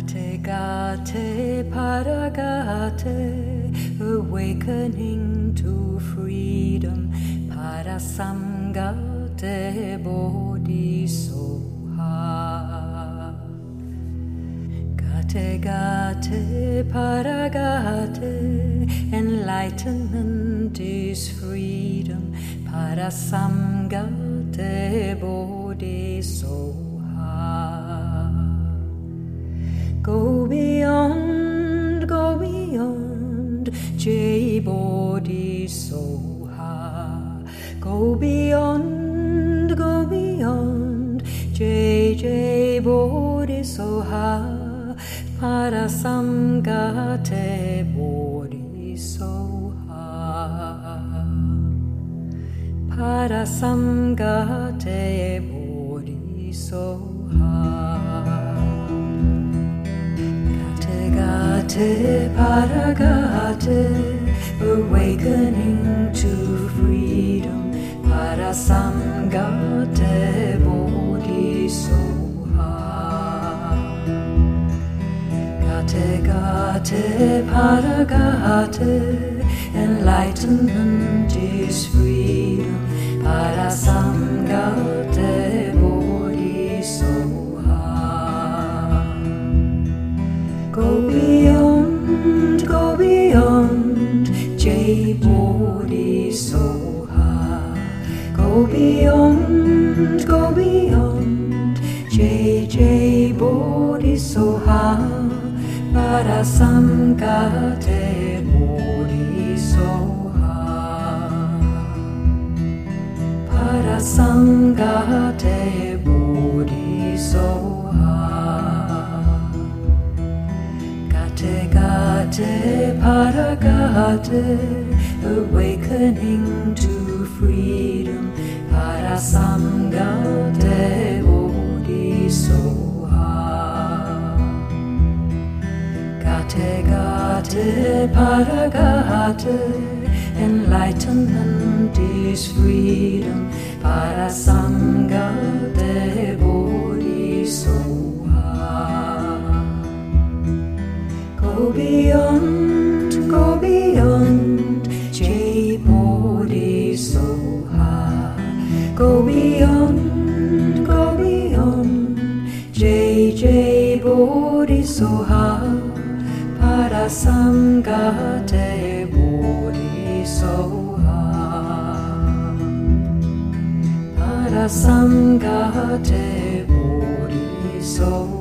Gate Gate Paragate, awakening to freedom. Parasamgate Bodhisoha. Gate Gate Paragate, enlightenment is freedom. Parasamgate Bodhisoha. Go beyond, Jai Bodhisoha. Go beyond, Jai Bodhisoha. Parasamgate Bodhisoha. Parasamgate Bodhisoha. Gate Paragate, awakening to freedom. Parasamgate Bodhisoha. Gate Gate Paragate, enlightenment is freedom. Parasamgate Bodhisoha. Go beyond, Jai Bodhisoha. Go beyond, Jai Bodhisoha. Parasamgate Bodhisoha. Parasamgate Bodhisoha. Gate Paragate, awakening to freedom. Parasamgate Bodhisoha. Gate Paragate, enlightenment is freedom. Parasamgate Bodhisoha. Go beyond, Jai Bodhisoha. Go beyond, Jai Bodhisoha. Parasamgate Bodhisoha. Parasamgate Bodhisoha.